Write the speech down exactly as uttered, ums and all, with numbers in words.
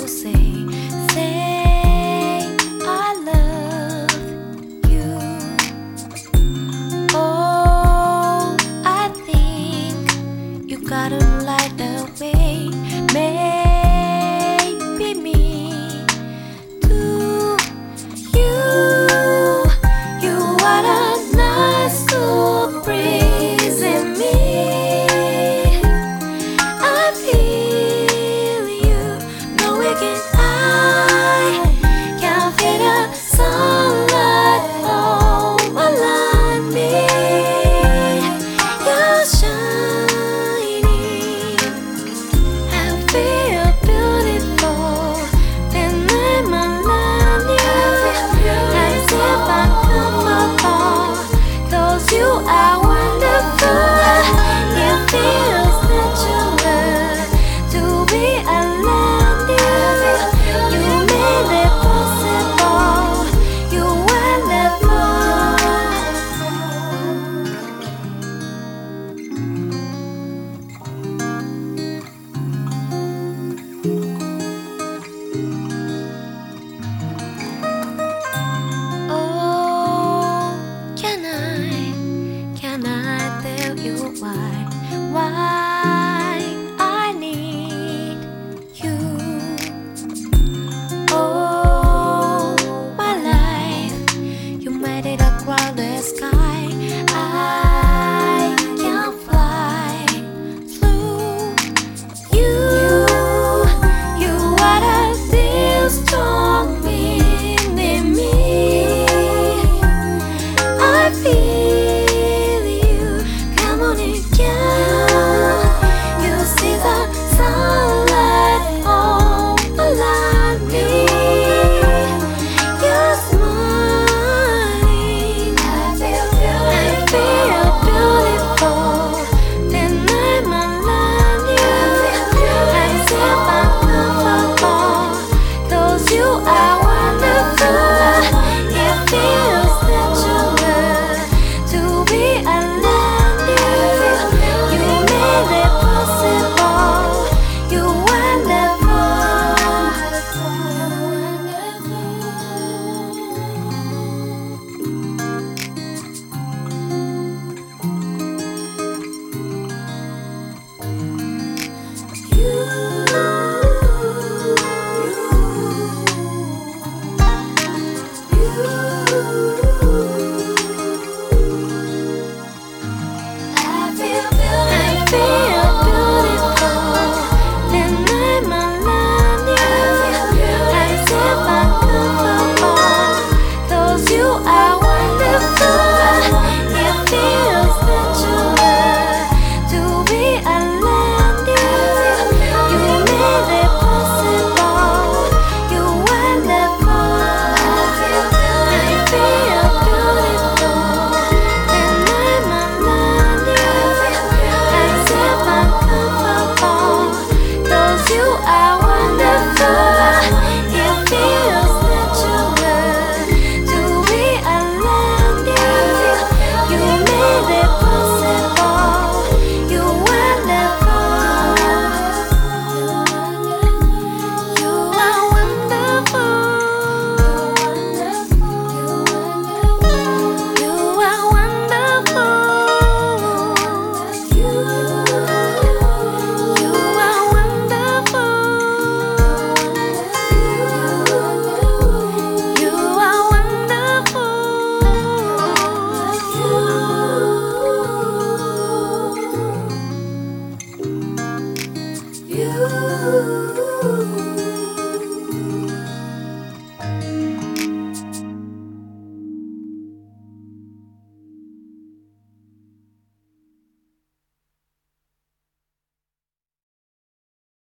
to say, say I love you. Oh, I think you gotta light the way. Maybe me to you. You are the nice cool breeze in me. I feel you, no weekend I can feel the sunlight all around me. You're shining, I feel beautiful. Then I'm around you, as if I'm comfortable. 'Cause you are wonderful. It feels natural to be around you. You made it possible. You are Oh, can I, can I tell you why, why I need you? Oh, my life, you made it across the sky. I can fly through you. You are the dear strong wind in me. I feel you, come on and come. You see the sunlight all around me. You're smiling, I feel beautiful. Then I'm around you, as if I'm comfortable. 'Cause you are wonderful. It feels natural to be around you. You made it possible. You You